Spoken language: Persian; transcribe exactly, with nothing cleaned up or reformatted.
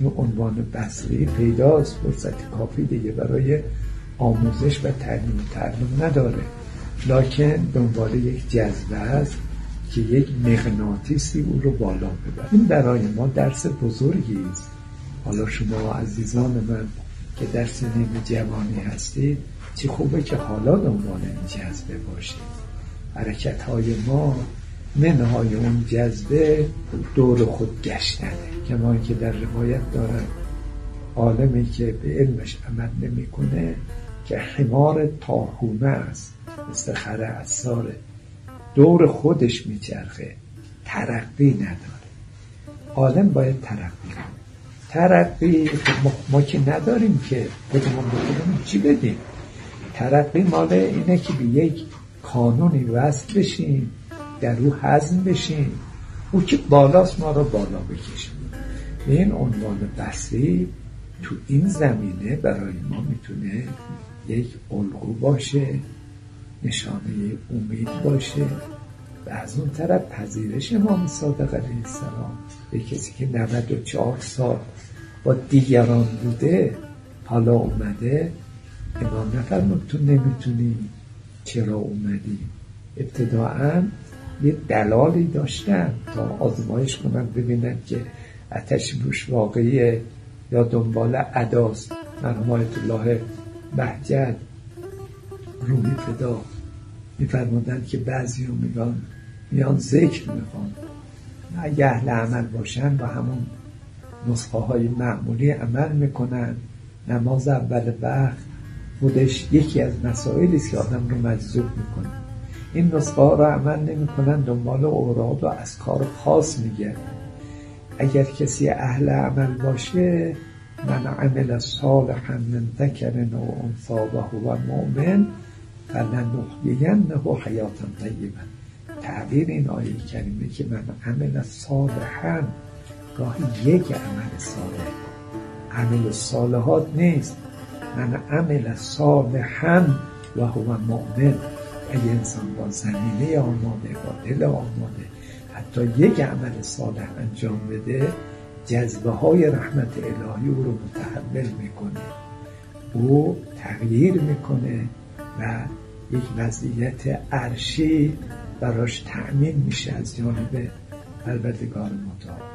این عنوان بصری پیداست، فرصت کافی دیگه برای آموزش و تعلیم و تعلم نداره، لکن دنبال یک جذبه است که یک مغناطیسی او رو بالا ببره. این برای ما درس بزرگی است. حالا شما عزیزان من که در سنین جوانی هستید، چه خوبه که حالا دنبال این جذبه باشید. حرکت‌های ما منهای اون جذبه دور خود گشتنه، کما که در روایت دارن عالمی که به علمش عمل نمی‌کنه که حمار طاحونه است، مثل خر عصاره، دور خودش میچرخه، ترقی نداره. عالم باید ترقی کنه. ترقی ما, ما که نداریم که بدمون بکنیم چی بدیم. ترقی مال اینه که به یک کانونی وصل بشیم، در او هضم بشیم، او که بالاست ما رو بالا بکشیم. این عنوان بصری تو این زمینه برای ما میتونه یک الگو باشه، نشانه امید باشه. و از اون طرف پذیرش امام صادق علیه السلام به کسی که نود و چهار سال با دیگران بوده حالا اومده، امام نفرمود تو نمیتونی، چرا اومدی؟ ابتداعا یه دلالی داشتن تا آزمایش کنن ببینن که آتش روش واقعیه یا دنبال اداست. مرحوم آیت الله بهجت روحی فدا میفرمودن که بعضی رو میگن میان ذکر میخوان، اگه اهل عمل باشن با همون نسخه های معمولی عمل میکنن. نماز اول وقت خودش یکی از مسائلی است که آدم رو مجذوب میکنه. این نسخه ها رو عمل نمیکنن، دنبال اوراد و اذکار خاص میگردن. اگر کسی اهل عمل باشه، من عمل صالحا من ذکر و انثی و هو مؤمن فلنحیینه حیاتا طیبه. تعبیر این آیه کریمه که من عمل صالحا گاهی یک عمل صالح، عمل صالحات نیست. من عمل صالحا و هو مؤمن. اگه انسان با زمینه آماده، با دل آماده، حتی یک عمل صالح انجام بده، جذبه های رحمت الهی او رو متحمل میکنه، او تغییر میکنه و یک وضعیت عرشی براش تأمین میشه از جانب پروردگار متعال.